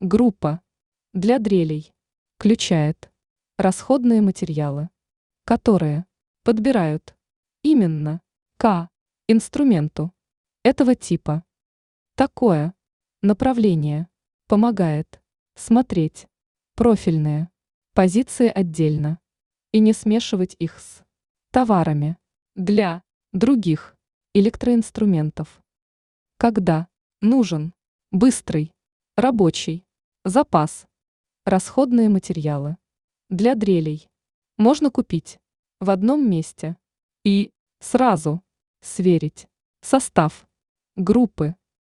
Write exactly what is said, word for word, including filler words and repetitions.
Группа для дрелей включает расходные материалы, которые подбирают именно к инструменту этого типа. Такое направление помогает смотреть профильные позиции отдельно и не смешивать их с товарами для других электроинструментов. Когда нужен быстрый рабочий запас, расходные материалы для дрелей можно купить в одном месте и сразу сверить состав группы